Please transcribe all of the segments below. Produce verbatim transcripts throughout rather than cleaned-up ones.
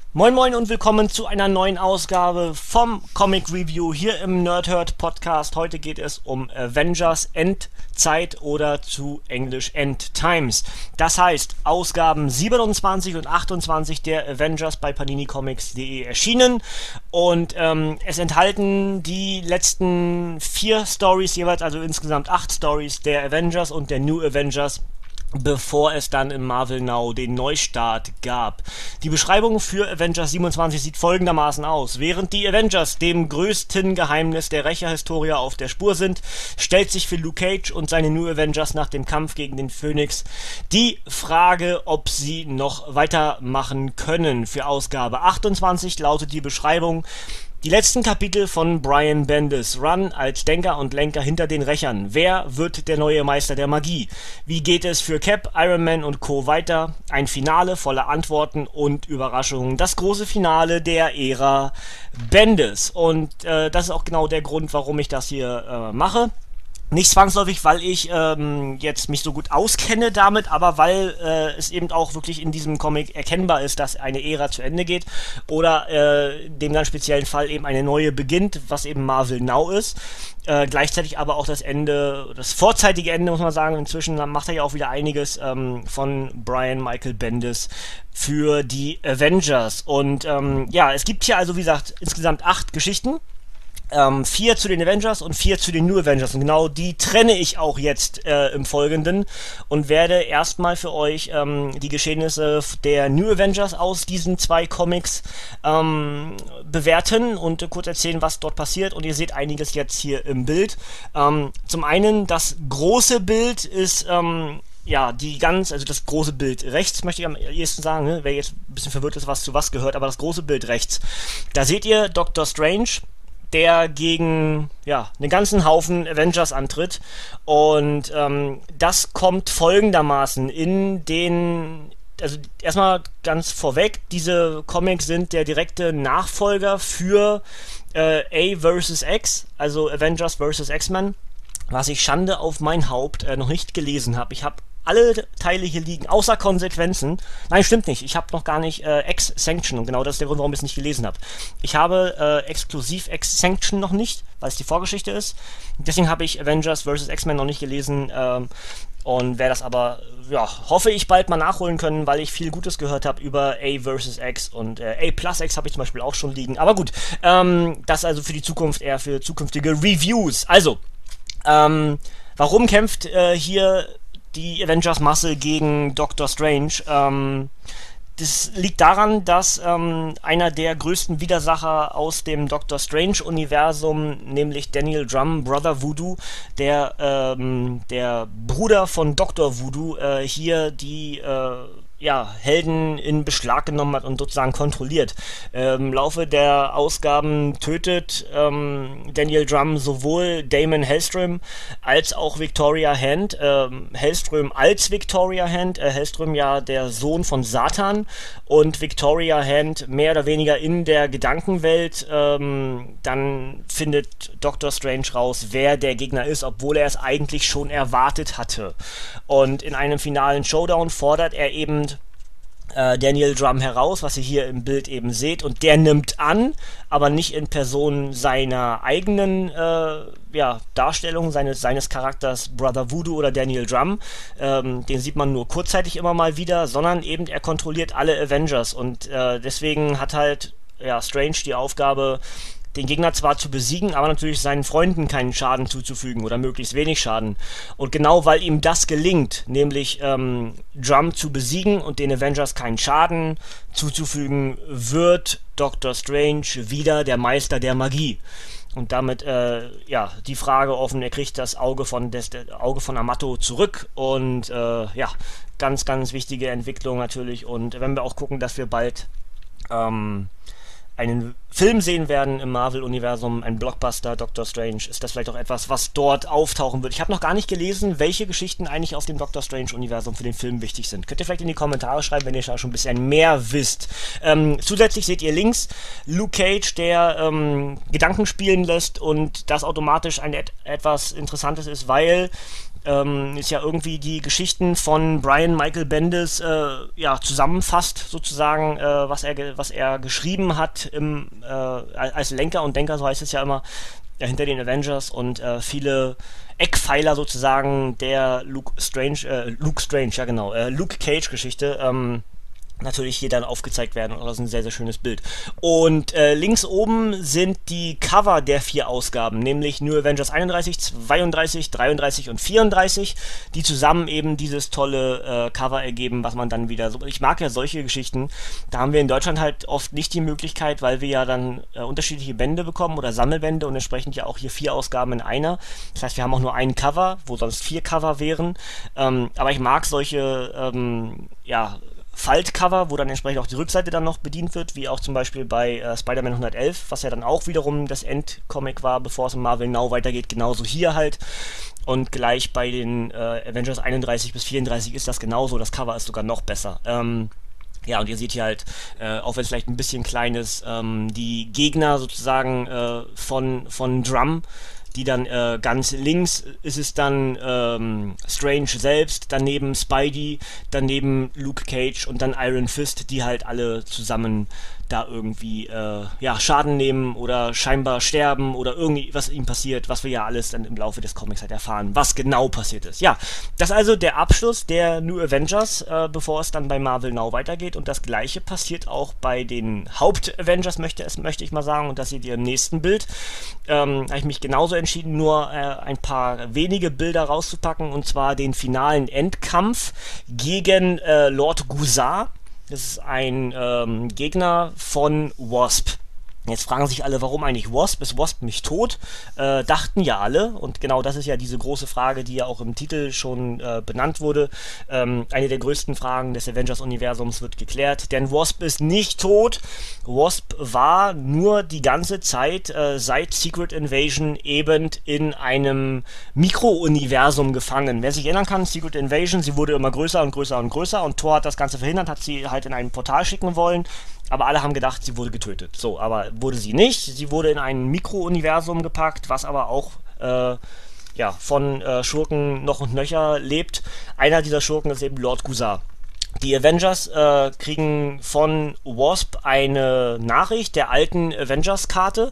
Moin Moin und willkommen zu einer neuen Ausgabe vom Comic Review hier im Nerdhurt Podcast. Heute geht es um Avengers Endzeit oder zu Englisch End Times. Das heißt, Ausgaben siebenundzwanzig und achtundzwanzig der Avengers bei panini comics punkt de erschienen und ähm, es enthalten die letzten vier Stories jeweils, also insgesamt acht Stories der Avengers und der New Avengers, bevor es dann im Marvel Now den Neustart gab. Die Beschreibung für Avengers siebenundzwanzig sieht folgendermaßen aus. Während die Avengers dem größten Geheimnis der Rächerhistorie auf der Spur sind, stellt sich für Luke Cage und seine New Avengers nach dem Kampf gegen den Phoenix die Frage, ob sie noch weitermachen können. Für Ausgabe achtundzwanzig lautet die Beschreibung: Die letzten Kapitel von Brian Bendis Run als Denker und Lenker hinter den Rächern. Wer wird der neue Meister der Magie? Wie geht es für Cap, Iron Man und Co. weiter? Ein Finale voller Antworten und Überraschungen. Das große Finale der Ära Bendis. Und äh, das ist auch genau der Grund, warum ich das hier äh, mache. Nicht zwangsläufig, weil ich ähm, jetzt mich so gut auskenne damit, aber weil äh, es eben auch wirklich in diesem Comic erkennbar ist, dass eine Ära zu Ende geht oder äh, in dem ganz speziellen Fall eben eine neue beginnt, was eben Marvel Now ist. Äh, gleichzeitig aber auch das Ende, das vorzeitige Ende, muss man sagen. Inzwischen macht er ja auch wieder einiges ähm, von Brian Michael Bendis für die Avengers. Und ähm, ja, es gibt hier also, wie gesagt, insgesamt acht Geschichten. Ähm, vier zu den Avengers und vier zu den New Avengers. Und genau die trenne ich auch jetzt äh, im Folgenden und werde erstmal für euch ähm, die Geschehnisse der New Avengers aus diesen zwei Comics ähm, bewerten und äh, kurz erzählen, was dort passiert. Und ihr seht einiges jetzt hier im Bild. Ähm, zum einen, das große Bild ist ähm, ja, die ganz, also das große Bild rechts, möchte ich am ehesten sagen, ne? Wer jetzt ein bisschen verwirrt ist, was zu was gehört, aber das große Bild rechts. Da seht ihr Doctor Strange, der gegen, ja, einen ganzen Haufen Avengers antritt. Und ähm, das kommt folgendermaßen in den, also erstmal ganz vorweg, diese Comics sind der direkte Nachfolger für äh, A versus. X, also Avengers versus. X-Men, was ich Schande auf mein Haupt äh, noch nicht gelesen habe. Ich habe alle Teile hier liegen, außer Konsequenzen. Nein, stimmt nicht. Ich habe noch gar nicht äh, X-Sanction und genau das ist der Grund, warum ich es nicht gelesen habe. Ich habe äh, exklusiv X-Sanction noch nicht, weil es die Vorgeschichte ist. Deswegen habe ich Avengers versus. X-Men noch nicht gelesen ähm, und werde das aber, ja, hoffe ich bald mal nachholen können, weil ich viel Gutes gehört habe über A versus. X und äh, A plus X habe ich zum Beispiel auch schon liegen. Aber gut, ähm, das also für die Zukunft, eher für zukünftige Reviews. Also, ähm, warum kämpft äh, hier die Avengers-Masse gegen Doctor Strange? Ähm, das liegt daran, dass ähm, einer der größten Widersacher aus dem Doctor Strange-Universum, nämlich Daniel Drumm, Brother Voodoo, der, ähm, der Bruder von Doktor Voodoo, äh, hier die äh, ja, Helden in Beschlag genommen hat und sozusagen kontrolliert. Ähm, Im Laufe der Ausgaben tötet ähm, Daniel Drumm sowohl Damon Hellström als auch Victoria Hand. Ähm, Hellström als Victoria Hand, äh, Hellström ja der Sohn von Satan und Victoria Hand mehr oder weniger in der Gedankenwelt. Ähm, dann findet Doctor Strange raus, wer der Gegner ist, obwohl er es eigentlich schon erwartet hatte. Und in einem finalen Showdown fordert er eben Daniel Drumm heraus, was ihr hier im Bild eben seht, und der nimmt an, aber nicht in Person seiner eigenen äh, ja, Darstellung, seines, seines Charakters Brother Voodoo oder Daniel Drumm, ähm, den sieht man nur kurzzeitig immer mal wieder, sondern eben er kontrolliert alle Avengers und äh, deswegen hat halt ja, Strange die Aufgabe, den Gegner zwar zu besiegen, aber natürlich seinen Freunden keinen Schaden zuzufügen oder möglichst wenig Schaden. Und genau weil ihm das gelingt, nämlich ähm, Drumm zu besiegen und den Avengers keinen Schaden zuzufügen, wird Doctor Strange wieder der Meister der Magie. Und damit, äh, ja, die Frage offen, er kriegt das Auge von, des, das Auge von Amato zurück und, äh, ja, ganz, ganz wichtige Entwicklung natürlich. Und wenn wir auch gucken, dass wir bald, ähm, einen Film sehen werden im Marvel-Universum, ein Blockbuster, Doctor Strange, ist das vielleicht auch etwas, was dort auftauchen wird. Ich habe noch gar nicht gelesen, welche Geschichten eigentlich aus dem Doctor Strange-Universum für den Film wichtig sind. Könnt ihr vielleicht in die Kommentare schreiben, wenn ihr schon ein bisschen mehr wisst. Ähm, zusätzlich seht ihr links Luke Cage, der ähm, Gedanken spielen lässt und das automatisch ein et etwas Interessantes ist, weil ähm, ist ja irgendwie die Geschichten von Brian Michael Bendis äh, ja, zusammenfasst, sozusagen, äh, was er was er geschrieben hat im, äh, als Lenker und Denker, so heißt es ja immer, ja, hinter den Avengers und äh, viele Eckpfeiler sozusagen der Luke Strange, äh, Luke Strange, ja genau, äh, Luke Cage Geschichte, ähm, natürlich hier dann aufgezeigt werden. Und das ist ein sehr, sehr schönes Bild. Und äh, links oben sind die Cover der vier Ausgaben, nämlich New Avengers einunddreißig, zweiunddreißig, dreiunddreißig und vierunddreißig, die zusammen eben dieses tolle äh, Cover ergeben, was man dann wieder so... Ich mag ja solche Geschichten. Da haben wir in Deutschland halt oft nicht die Möglichkeit, weil wir ja dann äh, unterschiedliche Bände bekommen oder Sammelbände und entsprechend ja auch hier vier Ausgaben in einer. Das heißt, wir haben auch nur ein Cover, wo sonst vier Cover wären. Ähm, aber ich mag solche, ähm, ja... Faltcover, wo dann entsprechend auch die Rückseite dann noch bedient wird, wie auch zum Beispiel bei äh, Spider-Man hundertelf, was ja dann auch wiederum das Endcomic war, bevor es in Marvel Now weitergeht, genauso hier halt. Und gleich bei den äh, Avengers einunddreißig bis vierunddreißig ist das genauso, das Cover ist sogar noch besser. Ähm, ja, und ihr seht hier halt, äh, auch wenn es vielleicht ein bisschen klein ist, ähm, die Gegner sozusagen äh, von, von Drum, die dann äh, ganz links ist es dann ähm, Strange selbst, daneben Spidey, daneben Luke Cage und dann Iron Fist, die halt alle zusammen da irgendwie äh, ja, Schaden nehmen oder scheinbar sterben oder irgendwie was ihm passiert, was wir ja alles dann im Laufe des Comics halt erfahren, was genau passiert ist. Ja, das ist also der Abschluss der New Avengers, äh, bevor es dann bei Marvel Now weitergeht, und das gleiche passiert auch bei den Haupt-Avengers, möchte, es, möchte ich mal sagen, und das seht ihr im nächsten Bild. Ähm, habe ich mich genauso entschieden, nur äh, ein paar wenige Bilder rauszupacken, und zwar den finalen Endkampf gegen äh, Lord Guzar. Das ist ein ähm, Gegner von Wasp. Jetzt fragen sich alle, warum eigentlich Wasp? Ist Wasp nicht tot? Äh, dachten ja alle. Und genau das ist ja diese große Frage, die ja auch im Titel schon äh, benannt wurde. Ähm, eine der größten Fragen des Avengers-Universums wird geklärt. Denn Wasp ist nicht tot. Wasp war nur die ganze Zeit äh, seit Secret Invasion eben in einem Mikro-Universum gefangen. Wer sich erinnern kann, Secret Invasion, sie wurde immer größer und größer und größer. Und Thor hat das Ganze verhindert, hat sie halt in ein Portal schicken wollen. Aber alle haben gedacht, sie wurde getötet. So, aber wurde sie nicht. Sie wurde in ein Mikro-Universum gepackt, was aber auch äh, ja, von äh, Schurken noch und nöcher lebt. Einer dieser Schurken ist eben Lord Guzar. Die Avengers äh, kriegen von Wasp eine Nachricht der alten Avengers-Karte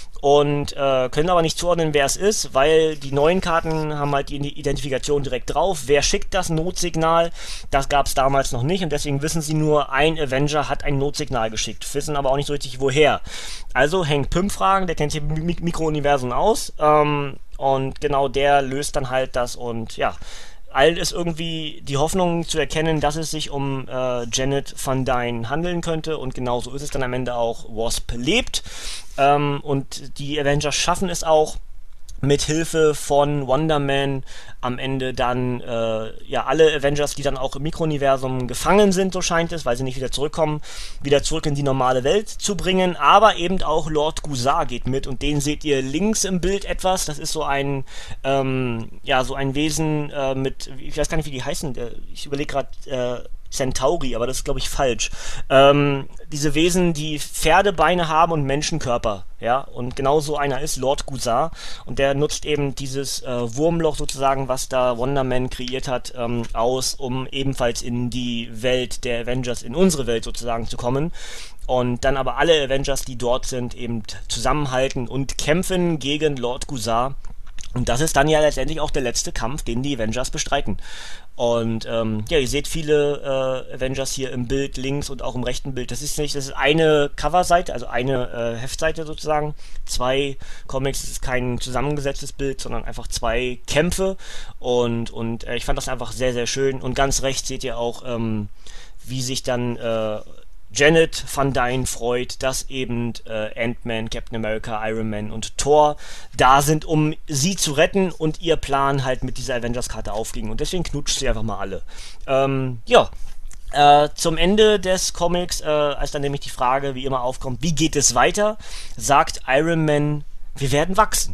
und äh, können aber nicht zuordnen, wer es ist, weil die neuen Karten haben halt die Identifikation direkt drauf. Wer schickt das Notsignal? Das gab es damals noch nicht, und deswegen wissen sie nur, ein Avenger hat ein Notsignal geschickt, wissen aber auch nicht so richtig, woher. Also Hank Pym fragen, der kennt hier Mik- Mikrouniversen aus, ähm, und genau der löst dann halt das, und ja, allen ist irgendwie die Hoffnung zu erkennen, dass es sich um äh, Janet Van Dyne handeln könnte, und genauso ist es dann am Ende auch. Wasp lebt, ähm, und die Avengers schaffen es auch, mit Hilfe von Wonder Man am Ende dann äh, ja alle Avengers, die dann auch im Mikrouniversum gefangen sind, so scheint es, weil sie nicht wieder zurückkommen, wieder zurück in die normale Welt zu bringen. Aber eben auch Lord Guzar geht mit, und den seht ihr links im Bild etwas. Das ist so ein ähm, ja so ein Wesen äh, mit, ich weiß gar nicht, wie die heißen. Ich überlege gerade äh, Centauri, aber das ist, glaube ich, falsch. Ähm, diese Wesen, die Pferdebeine haben und Menschenkörper, ja, und genau so einer ist Lord Guzar, und der nutzt eben dieses äh, Wurmloch sozusagen, was da Wonder Man kreiert hat, ähm, aus, um ebenfalls in die Welt der Avengers, in unsere Welt sozusagen zu kommen. Und dann aber alle Avengers, die dort sind, eben zusammenhalten und kämpfen gegen Lord Guzar. Und das ist dann ja letztendlich auch der letzte Kampf, den die Avengers bestreiten. Und ähm, ja, ihr seht viele äh, Avengers hier im Bild links und auch im rechten Bild. Das ist nicht, das ist eine Coverseite, also eine äh, Heftseite sozusagen. Zwei Comics, das ist kein zusammengesetztes Bild, sondern einfach zwei Kämpfe. Und, und äh, ich fand das einfach sehr, sehr schön. Und ganz rechts seht ihr auch, ähm, wie sich dann äh, Janet Van Dyne freut, dass eben äh, Ant-Man, Captain America, Iron Man und Thor da sind, um sie zu retten, und ihr Plan halt mit dieser Avengers-Karte aufging. Und deswegen knutscht sie einfach mal alle. Ähm, ja, äh, zum Ende des Comics, äh, als dann nämlich die Frage wie immer aufkommt, wie geht es weiter, sagt Iron Man, wir werden wachsen.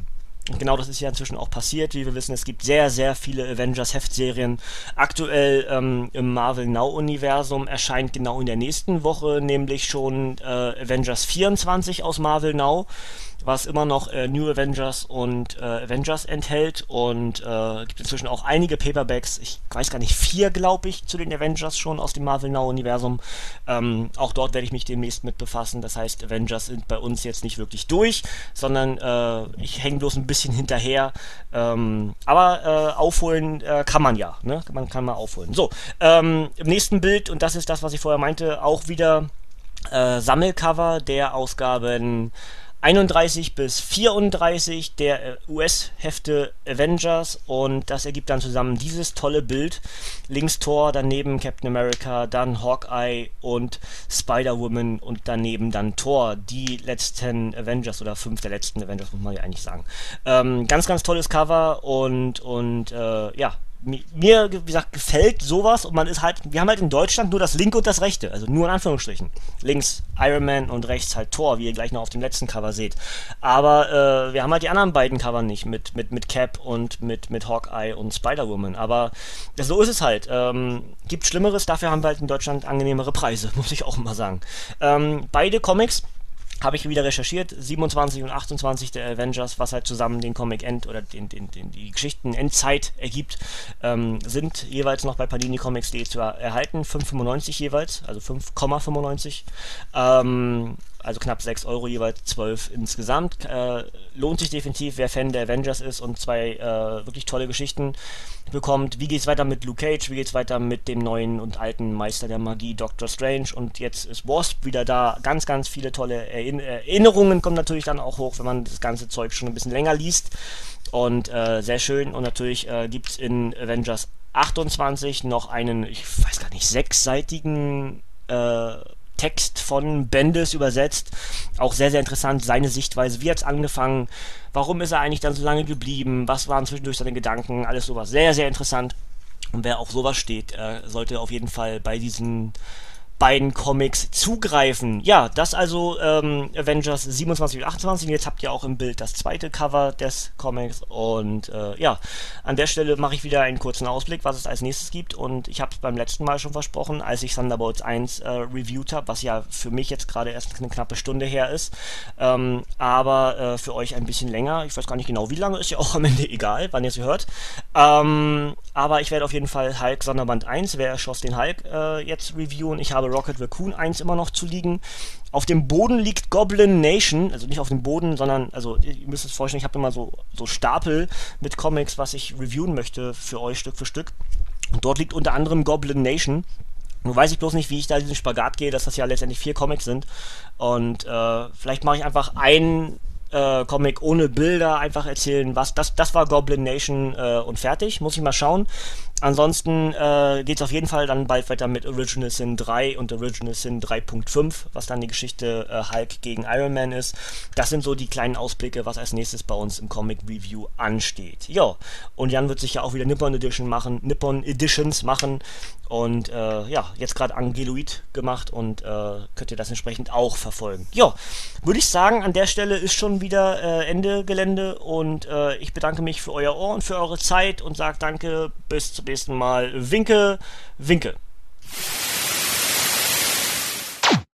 Und genau das ist ja inzwischen auch passiert. Wie wir wissen, es gibt sehr, sehr viele Avengers-Heftserien. Aktuell ähm, im Marvel Now-Universum erscheint genau in der nächsten Woche nämlich schon äh, Avengers vierundzwanzig aus Marvel Now, was immer noch äh, New Avengers und äh, Avengers enthält, und äh, gibt inzwischen auch einige Paperbacks, ich weiß gar nicht, vier glaube ich, zu den Avengers schon aus dem Marvel Now Universum. Ähm, auch dort werde ich mich demnächst mit befassen. Das heißt, Avengers sind bei uns jetzt nicht wirklich durch, sondern äh, ich hänge bloß ein bisschen hinterher. Ähm, aber äh, aufholen äh, kann man ja, ne? Man kann mal aufholen. So, ähm, im nächsten Bild, und das ist das, was ich vorher meinte, auch wieder äh, Sammelcover der Ausgaben einunddreißig bis vierunddreißig der äh, U S-Hefte Avengers, und das ergibt dann zusammen dieses tolle Bild. Links Thor, daneben Captain America, dann Hawkeye und Spider-Woman und daneben dann Thor, die letzten Avengers oder fünf der letzten Avengers, muss man ja eigentlich sagen. Ähm, ganz, ganz tolles Cover, und, und äh, ja, mir, wie gesagt, gefällt sowas, und man ist halt, wir haben halt in Deutschland nur das linke und das rechte, also nur in Anführungsstrichen. Links Iron Man und rechts halt Thor, wie ihr gleich noch auf dem letzten Cover seht. Aber äh, wir haben halt die anderen beiden Cover nicht, mit, mit, mit Cap und mit, mit Hawkeye und Spider-Woman. Aber so ist es halt. Ähm, gibt Schlimmeres, dafür haben wir halt in Deutschland angenehmere Preise, muss ich auch mal sagen. Ähm, beide Comics habe ich wieder recherchiert, siebenundzwanzig und achtundzwanzig der Avengers, was halt zusammen den Comic End oder den, den, den, die Geschichten Endzeit ergibt, ähm, sind jeweils noch bei panini comics punkt de zu erhalten, fünf Komma fünfundneunzig jeweils, also fünf Komma fünfundneunzig, ähm, also knapp sechs Euro jeweils, zwölf insgesamt. Äh, lohnt sich definitiv, wer Fan der Avengers ist und zwei äh, wirklich tolle Geschichten bekommt. Wie geht's weiter mit Luke Cage, wie geht's weiter mit dem neuen und alten Meister der Magie Doctor Strange, und jetzt ist Wasp wieder da. Ganz, ganz viele tolle Erinn Erinnerungen kommen natürlich dann auch hoch, wenn man das ganze Zeug schon ein bisschen länger liest, und äh, sehr schön. Und natürlich äh, gibt's in Avengers achtundzwanzig noch einen, ich weiß gar nicht, sechsseitigen äh, Text von Bendis übersetzt. Auch sehr, sehr interessant, seine Sichtweise, wie hat es angefangen, warum ist er eigentlich dann so lange geblieben, was waren zwischendurch seine Gedanken, alles sowas. Sehr, sehr interessant. Und wer auf sowas steht, äh, sollte auf jeden Fall bei diesen beiden Comics zugreifen. Ja, das also ähm, Avengers siebenundzwanzig und achtundzwanzig. Und jetzt habt ihr auch im Bild das zweite Cover des Comics. Und äh, ja, an der Stelle mache ich wieder einen kurzen Ausblick, was es als nächstes gibt. Und ich habe es beim letzten Mal schon versprochen, als ich Thunderbolts eins äh, reviewed habe, was ja für mich jetzt gerade erst eine knappe Stunde her ist. Ähm, aber äh, für euch ein bisschen länger. Ich weiß gar nicht genau wie lange, ist ja auch am Ende egal, wann ihr es hört. Ähm, aber ich werde auf jeden Fall Hulk Sonderband eins, wer erschoss den Hulk, äh, jetzt reviewen. Ich habe Rocket Raccoon eins immer noch zu liegen. Auf dem Boden liegt Goblin Nation, also nicht auf dem Boden, sondern, also ihr müsst es vorstellen, ich habe immer so, so Stapel mit Comics, was ich reviewen möchte für euch Stück für Stück. Und dort liegt unter anderem Goblin Nation. Nun weiß ich bloß nicht, wie ich da diesen Spagat gehe, dass das ja letztendlich vier Comics sind. Und äh, vielleicht mache ich einfach einen Äh, Comic ohne Bilder, einfach erzählen, was das das war Goblin Nation äh, und fertig, muss ich mal schauen. Ansonsten äh, geht es auf jeden Fall dann bald weiter mit Original Sin drei und Original Sin drei Punkt fünf, was dann die Geschichte äh, Hulk gegen Iron Man ist. Das sind so die kleinen Ausblicke, was als nächstes bei uns im Comic Review ansteht. Ja, und Jan wird sich ja auch wieder Nippon Edition machen, Nippon Editions machen. Und äh, ja, jetzt gerade Angeloid gemacht, und äh, könnt ihr das entsprechend auch verfolgen. Ja, würde ich sagen, an der Stelle ist schon wieder äh, Ende Gelände, und äh, ich bedanke mich für euer Ohr und für eure Zeit und sage danke, bis zum nächsten Mal. Winke, winke.